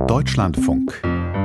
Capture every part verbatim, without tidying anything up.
Deutschlandfunk.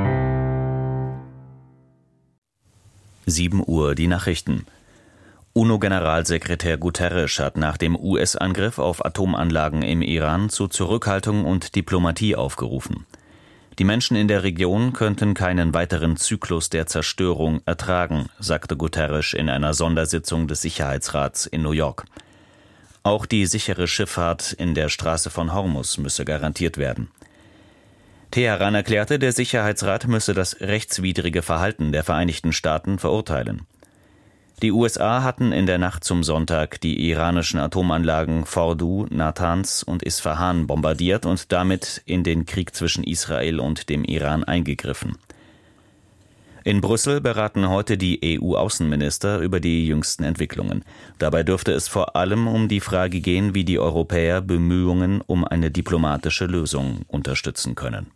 sieben Uhr, die Nachrichten. UNO-Generalsekretär Guterres hat nach dem U S-Angriff auf Atomanlagen im Iran zu Zurückhaltung und Diplomatie aufgerufen. Die Menschen in der Region könnten keinen weiteren Zyklus der Zerstörung ertragen, sagte Guterres in einer Sondersitzung des Sicherheitsrats in New York. Auch die sichere Schifffahrt in der Straße von Hormuz müsse garantiert werden. Teheran erklärte, der Sicherheitsrat müsse das rechtswidrige Verhalten der Vereinigten Staaten verurteilen. Die U S A hatten in der Nacht zum Sonntag die iranischen Atomanlagen Fordow, Natanz und Isfahan bombardiert und damit in den Krieg zwischen Israel und dem Iran eingegriffen. In Brüssel beraten heute die E U-Außenminister über die jüngsten Entwicklungen. Dabei dürfte es vor allem um die Frage gehen, wie die Europäer Bemühungen um eine diplomatische Lösung unterstützen können.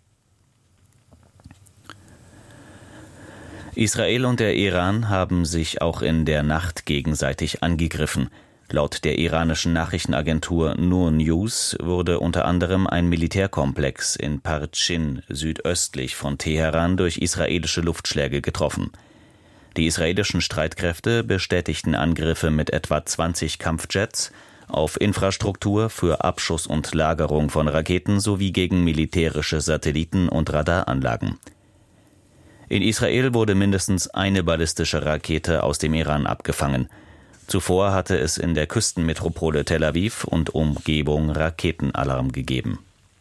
Israel und der Iran haben sich auch in der Nacht gegenseitig angegriffen. Laut der iranischen Nachrichtenagentur Noor News wurde unter anderem ein Militärkomplex in Parchin südöstlich von Teheran durch israelische Luftschläge getroffen. Die israelischen Streitkräfte bestätigten Angriffe mit etwa zwanzig Kampfjets auf Infrastruktur für Abschuss und Lagerung von Raketen sowie gegen militärische Satelliten und Radaranlagen. In Israel wurde mindestens eine ballistische Rakete aus dem Iran abgefangen. Zuvor hatte es in der Küstenmetropole Tel Aviv und Umgebung Raketenalarm gegeben.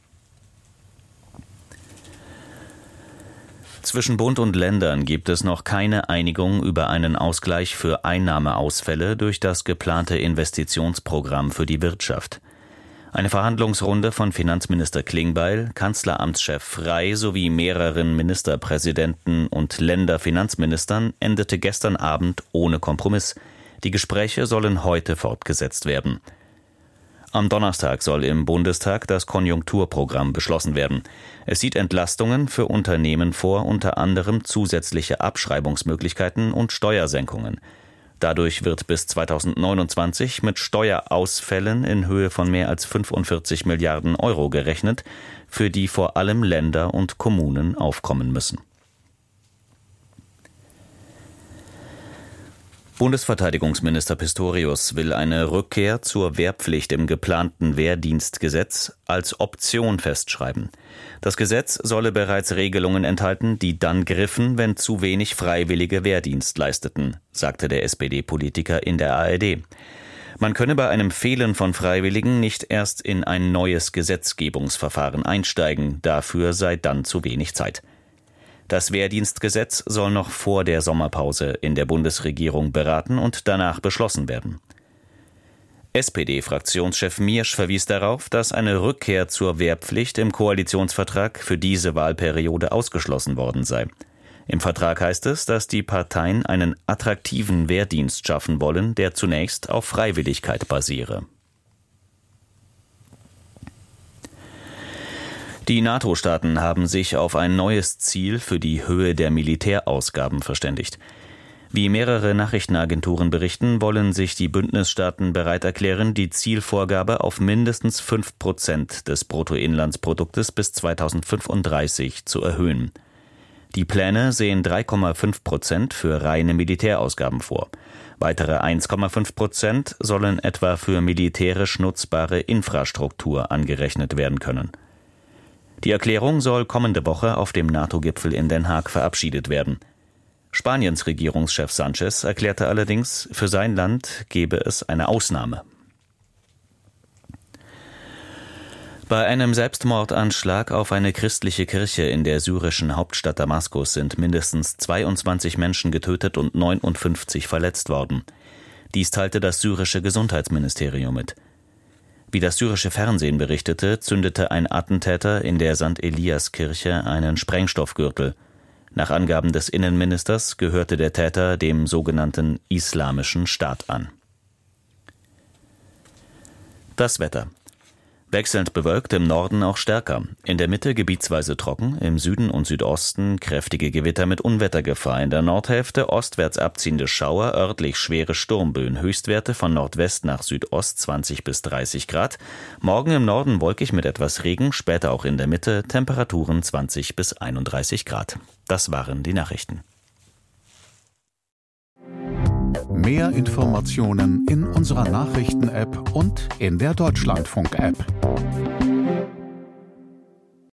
Zwischen Bund und Ländern gibt es noch keine Einigung über einen Ausgleich für Einnahmeausfälle durch das geplante Investitionsprogramm für die Wirtschaft. Eine Verhandlungsrunde von Finanzminister Klingbeil, Kanzleramtschef Frey sowie mehreren Ministerpräsidenten und Länderfinanzministern endete gestern Abend ohne Kompromiss. Die Gespräche sollen heute fortgesetzt werden. Am Donnerstag soll im Bundestag das Konjunkturprogramm beschlossen werden. Es sieht Entlastungen für Unternehmen vor, unter anderem zusätzliche Abschreibungsmöglichkeiten und Steuersenkungen. Dadurch wird bis zweitausendneunundzwanzig mit Steuerausfällen in Höhe von mehr als fünfundvierzig Milliarden Euro gerechnet, für die vor allem Länder und Kommunen aufkommen müssen. Bundesverteidigungsminister Pistorius will eine Rückkehr zur Wehrpflicht im geplanten Wehrdienstgesetz als Option festschreiben. Das Gesetz solle bereits Regelungen enthalten, die dann griffen, wenn zu wenig Freiwillige Wehrdienst leisteten, sagte der S P D-Politiker in der A R D. Man könne bei einem Fehlen von Freiwilligen nicht erst in ein neues Gesetzgebungsverfahren einsteigen, dafür sei dann zu wenig Zeit. Das Wehrdienstgesetz soll noch vor der Sommerpause in der Bundesregierung beraten und danach beschlossen werden. S P D-Fraktionschef Miersch verwies darauf, dass eine Rückkehr zur Wehrpflicht im Koalitionsvertrag für diese Wahlperiode ausgeschlossen worden sei. Im Vertrag heißt es, dass die Parteien einen attraktiven Wehrdienst schaffen wollen, der zunächst auf Freiwilligkeit basiere. Die NATO-Staaten haben sich auf ein neues Ziel für die Höhe der Militärausgaben verständigt. Wie mehrere Nachrichtenagenturen berichten, wollen sich die Bündnisstaaten bereit erklären, die Zielvorgabe auf mindestens fünf Prozent des Bruttoinlandsproduktes bis zweitausendfünfunddreißig zu erhöhen. Die Pläne sehen drei Komma fünf Prozent für reine Militärausgaben vor. Weitere eins Komma fünf Prozent sollen etwa für militärisch nutzbare Infrastruktur angerechnet werden können. Die Erklärung soll kommende Woche auf dem NATO-Gipfel in Den Haag verabschiedet werden. Spaniens Regierungschef Sanchez erklärte allerdings, für sein Land gebe es eine Ausnahme. Bei einem Selbstmordanschlag auf eine christliche Kirche in der syrischen Hauptstadt Damaskus sind mindestens zweiundzwanzig Menschen getötet und neunundfünfzig verletzt worden. Dies teilte das syrische Gesundheitsministerium mit. Wie das syrische Fernsehen berichtete, zündete ein Attentäter in der Sankt Elias-Kirche einen Sprengstoffgürtel. Nach Angaben des Innenministers gehörte der Täter dem sogenannten Islamischen Staat an. Das Wetter. Wechselnd bewölkt, im Norden auch stärker. In der Mitte gebietsweise trocken, im Süden und Südosten kräftige Gewitter mit Unwettergefahr. In der Nordhälfte ostwärts abziehende Schauer, örtlich schwere Sturmböen. Höchstwerte von Nordwest nach Südost zwanzig bis dreißig Grad. Morgen im Norden wolkig mit etwas Regen, später auch in der Mitte Temperaturen zwanzig bis einunddreißig Grad. Das waren die Nachrichten. Mehr Informationen in unserer Nachrichten-App und in der Deutschlandfunk-App.